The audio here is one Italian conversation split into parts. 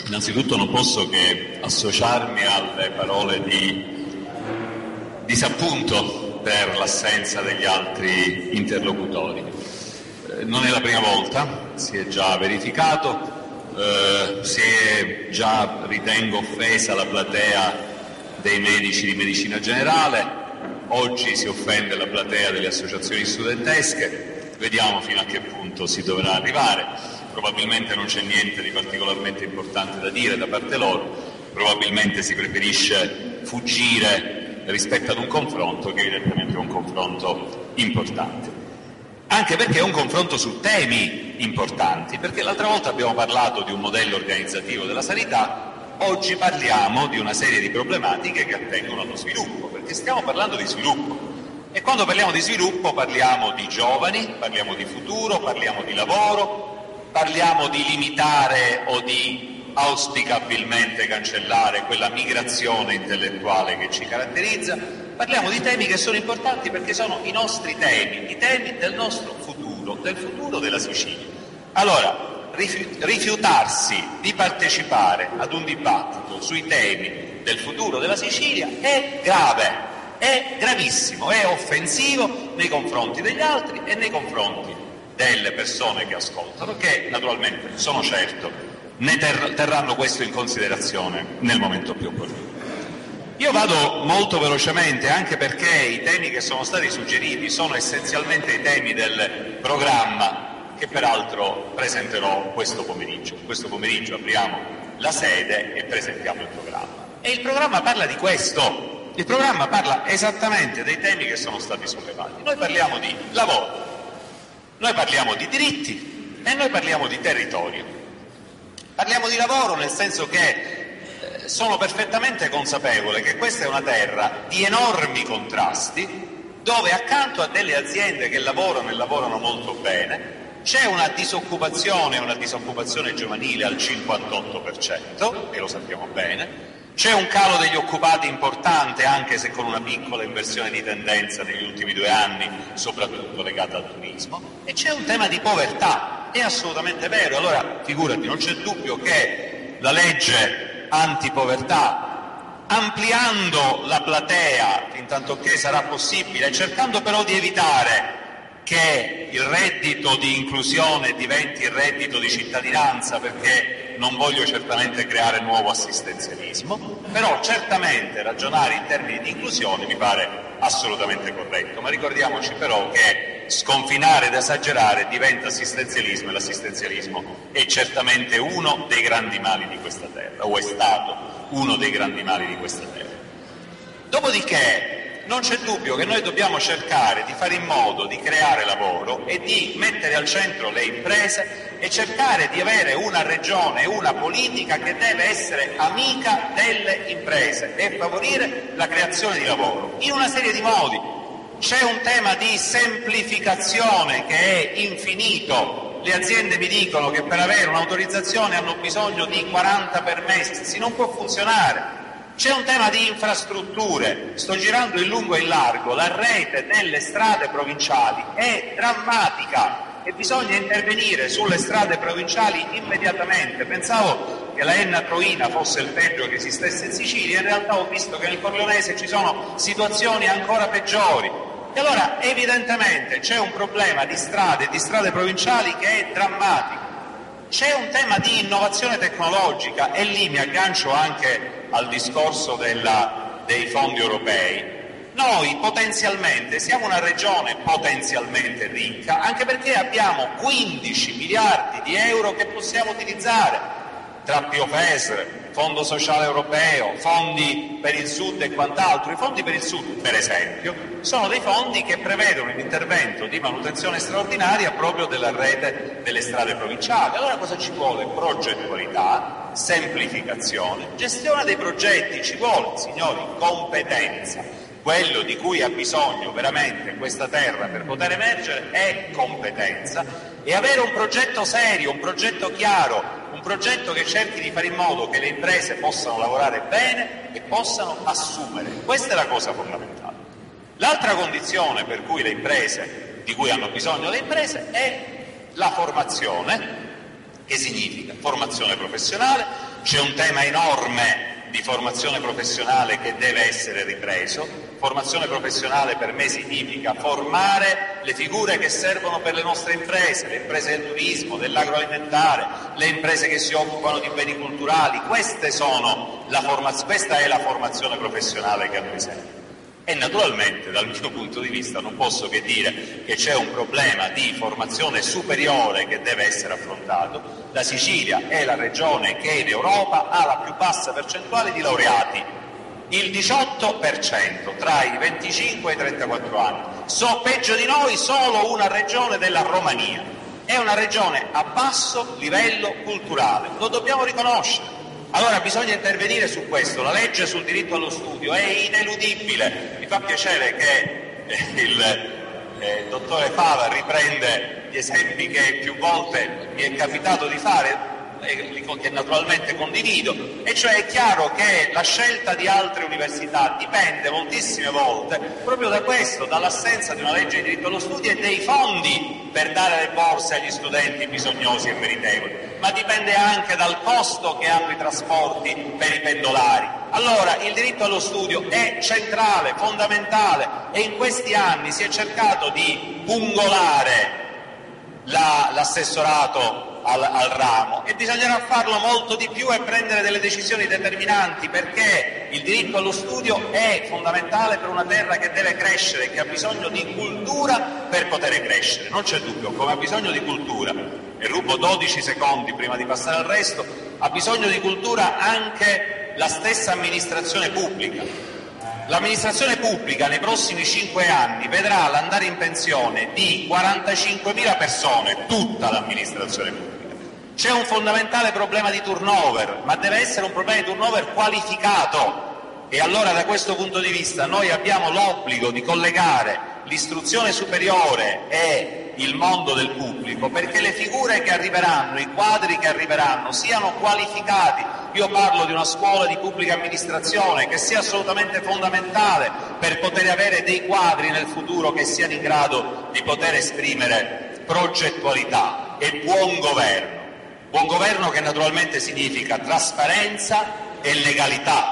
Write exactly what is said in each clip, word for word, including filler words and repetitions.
Innanzitutto non posso che associarmi alle parole di disappunto per l'assenza degli altri interlocutori. Eh, non è la prima volta, si è già verificato, eh, si è già, ritengo, offesa la platea dei medici di medicina generale, oggi si offende la platea delle associazioni studentesche, vediamo fino a che punto si dovrà arrivare. Probabilmente non c'è niente di particolarmente importante da dire da parte loro, probabilmente si preferisce fuggire rispetto ad un confronto che evidentemente è un confronto importante. Anche perché è un confronto su temi importanti, perché l'altra volta abbiamo parlato di un modello organizzativo della sanità, oggi parliamo di una serie di problematiche che attengono allo sviluppo, perché stiamo parlando di sviluppo. E quando parliamo di sviluppo parliamo di giovani, parliamo di futuro, parliamo di lavoro, parliamo di limitare o di auspicabilmente cancellare quella migrazione intellettuale che ci caratterizza, parliamo di temi che sono importanti perché sono i nostri temi, i temi del nostro futuro, del futuro della Sicilia. Allora, rifiutarsi di partecipare ad un dibattito sui temi del futuro della Sicilia è grave, è gravissimo, è offensivo nei confronti degli altri e nei confronti delle persone che ascoltano, che naturalmente sono certo ne ter- terranno questo in considerazione nel momento più opportuno. Io vado molto velocemente anche perché i temi che sono stati suggeriti sono essenzialmente i temi del programma che peraltro presenterò questo pomeriggio. Questo pomeriggio apriamo la sede e presentiamo il programma. E il programma parla di questo, il programma parla esattamente dei temi che sono stati sollevati. Noi parliamo di lavoro, noi parliamo di diritti e noi parliamo di territorio. Parliamo di lavoro nel senso che eh, sono perfettamente consapevole che questa è una terra di enormi contrasti, dove accanto a delle aziende che lavorano e lavorano molto bene c'è una disoccupazione, una disoccupazione giovanile al cinquantotto per cento, e lo sappiamo bene, c'è un calo degli occupati importante, anche se con una piccola inversione di tendenza negli ultimi due anni, soprattutto legata al turismo, e c'è un tema di povertà, è assolutamente vero. Allora, figurati, non c'è dubbio che la legge antipovertà, ampliando la platea fin tanto che sarà possibile, cercando però di evitare che il reddito di inclusione diventi il reddito di cittadinanza, perché non voglio certamente creare nuovo assistenzialismo, però certamente ragionare in termini di inclusione mi pare assolutamente corretto, ma ricordiamoci però che sconfinare ed esagerare diventa assistenzialismo, e l'assistenzialismo è certamente uno dei grandi mali di questa terra, o è stato uno dei grandi mali di questa terra. Dopodiché non c'è dubbio che noi dobbiamo cercare di fare in modo di creare lavoro e di mettere al centro le imprese e cercare di avere una regione e una politica che deve essere amica delle imprese e favorire la creazione di lavoro in una serie di modi. C'è un tema di semplificazione che è infinito. Le aziende mi dicono che per avere un'autorizzazione hanno bisogno di quaranta permessi, non può funzionare. C'è un tema di infrastrutture, sto girando in lungo e in largo, la rete delle strade provinciali è drammatica e bisogna intervenire sulle strade provinciali immediatamente. Pensavo che la Enna Troina fosse il peggio che esistesse in Sicilia, in realtà ho visto che nel Corleonese ci sono situazioni ancora peggiori. E allora evidentemente c'è un problema di strade e di strade provinciali che è drammatico. C'è un tema di innovazione tecnologica e lì mi aggancio anche al discorso della, dei fondi europei. Noi potenzialmente siamo una regione potenzialmente ricca, anche perché abbiamo quindici miliardi di euro che possiamo utilizzare tra P O F E S R, Fondo Sociale Europeo, fondi per il Sud e quant'altro. I fondi per il Sud, per esempio, sono dei fondi che prevedono l'intervento di manutenzione straordinaria proprio della rete delle strade provinciali. Allora cosa ci vuole? Progettualità, semplificazione, gestione dei progetti, ci vuole, signori, competenza. Quello di cui ha bisogno veramente questa terra per poter emergere è competenza, e avere un progetto serio, un progetto chiaro, un progetto che cerchi di fare in modo che le imprese possano lavorare bene e possano assumere. Questa è la cosa fondamentale. L'altra condizione per cui le imprese, di cui hanno bisogno le imprese, è la formazione, che significa formazione professionale, C'è un tema enorme di formazione professionale che deve essere ripreso. Formazione professionale per me significa formare le figure che servono per le nostre imprese, le imprese del turismo, dell'agroalimentare, le imprese che si occupano di beni culturali. Queste sono la formaz- questa è la formazione professionale che a noi serve. E naturalmente dal mio punto di vista non posso che dire che c'è un problema di formazione superiore che deve essere affrontato. La Sicilia è la regione che in Europa ha la più bassa percentuale di laureati, il diciotto per cento tra i venticinque e i trentaquattro anni. So, peggio di noi solo una regione della Romania. È una regione a basso livello culturale, lo dobbiamo riconoscere. Allora bisogna intervenire su questo. La legge sul diritto allo studio è ineludibile. Mi fa piacere che il eh, dottore Fava riprende gli esempi che più volte mi è capitato di fare e che naturalmente condivido, e cioè è chiaro che la scelta di altre università dipende moltissime volte proprio da questo, dall'assenza di una legge di diritto allo studio e dei fondi per dare le borse agli studenti bisognosi e meritevoli, ma dipende anche dal costo che hanno i trasporti per i pendolari. Allora il diritto allo studio è centrale, fondamentale, e in questi anni si è cercato di pungolare la, l'assessorato Al, al ramo, e bisognerà farlo molto di più e prendere delle decisioni determinanti, perché il diritto allo studio è fondamentale per una terra che deve crescere, che ha bisogno di cultura per poter crescere, non c'è dubbio. Come ha bisogno di cultura, e rubo dodici secondi prima di passare al resto, ha bisogno di cultura anche la stessa amministrazione pubblica. L'amministrazione pubblica nei prossimi cinque anni vedrà l'andare in pensione di quarantacinquemila persone, tutta l'amministrazione pubblica. C'è un fondamentale problema di turnover, ma deve essere un problema di turnover qualificato, e allora da questo punto di vista noi abbiamo l'obbligo di collegare l'istruzione superiore e il mondo del pubblico, perché le figure che arriveranno, i quadri che arriveranno siano qualificati. Io parlo di una scuola di pubblica amministrazione che sia assolutamente fondamentale per poter avere dei quadri nel futuro che siano in grado di poter esprimere progettualità e buon governo. Buon governo che naturalmente significa trasparenza e legalità.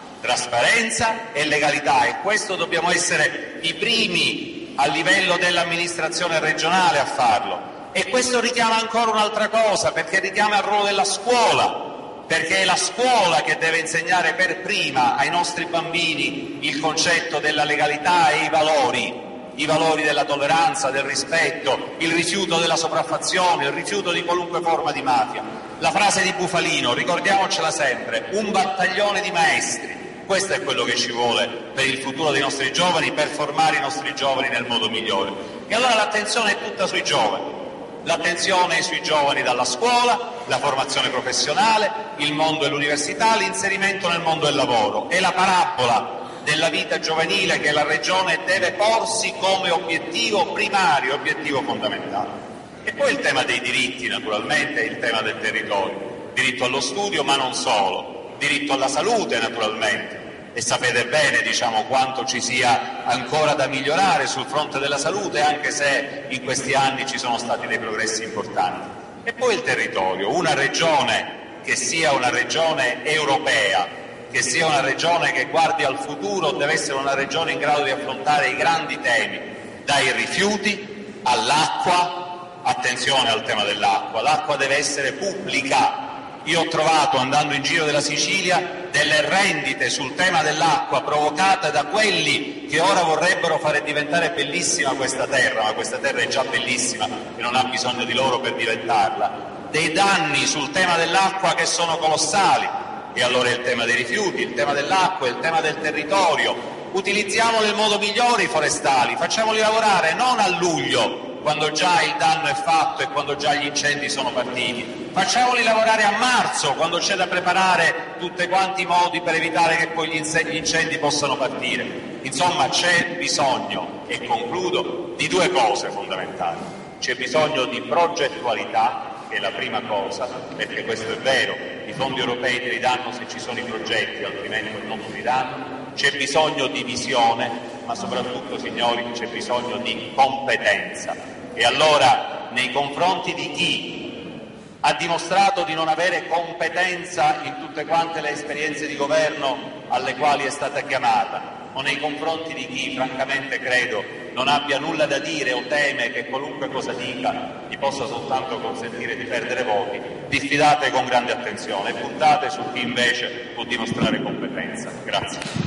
Trasparenza e legalità, e questo dobbiamo essere i primi a livello dell'amministrazione regionale a farlo. E questo richiama ancora un'altra cosa, perché richiama il ruolo della scuola, perché è la scuola che deve insegnare per prima ai nostri bambini il concetto della legalità e i valori, i valori della tolleranza, del rispetto, il rifiuto della sopraffazione, il rifiuto di qualunque forma di mafia. La frase di Bufalino, ricordiamocela sempre, un battaglione di maestri. Questo è quello che ci vuole per il futuro dei nostri giovani, per formare i nostri giovani nel modo migliore. E allora l'attenzione è tutta sui giovani. L'attenzione è sui giovani dalla scuola, la formazione professionale, il mondo dell'università, l'inserimento nel mondo del lavoro. È la parabola della vita giovanile che la Regione deve porsi come obiettivo primario, obiettivo fondamentale. E poi il tema dei diritti, naturalmente, il tema del territorio. Diritto allo studio, ma non solo. Diritto alla salute, naturalmente. E sapete bene, diciamo, quanto ci sia ancora da migliorare sul fronte della salute, anche se in questi anni ci sono stati dei progressi importanti. E poi il territorio, una regione che sia una regione europea, che sia una regione che guardi al futuro, deve essere una regione in grado di affrontare i grandi temi, dai rifiuti all'acqua. Attenzione al tema dell'acqua, l'acqua deve essere pubblica. Io ho trovato, andando in giro della Sicilia, delle rendite sul tema dell'acqua provocate da quelli che ora vorrebbero fare diventare bellissima questa terra, ma questa terra è già bellissima e non ha bisogno di loro per diventarla, dei danni sul tema dell'acqua che sono colossali. E allora il tema dei rifiuti, il tema dell'acqua, il tema del territorio. Utilizziamo nel modo migliore i forestali, facciamoli lavorare non a luglio, quando già il danno è fatto e quando già gli incendi sono partiti. Facciamoli lavorare a marzo, quando c'è da preparare tutti quanti i modi per evitare che poi gli incendi possano partire. Insomma, c'è bisogno, e concludo, di due cose fondamentali. C'è bisogno di progettualità, che è la prima cosa, perché questo è vero, i fondi europei te li danno se ci sono i progetti, altrimenti non te li danno. C'è bisogno di visione, ma soprattutto, signori, c'è bisogno di competenza. E allora, nei confronti di chi ha dimostrato di non avere competenza in tutte quante le esperienze di governo alle quali è stata chiamata, o nei confronti di chi francamente credo non abbia nulla da dire o teme che qualunque cosa dica gli possa soltanto consentire di perdere voti, diffidate con grande attenzione e puntate su chi invece può dimostrare competenza. Grazie.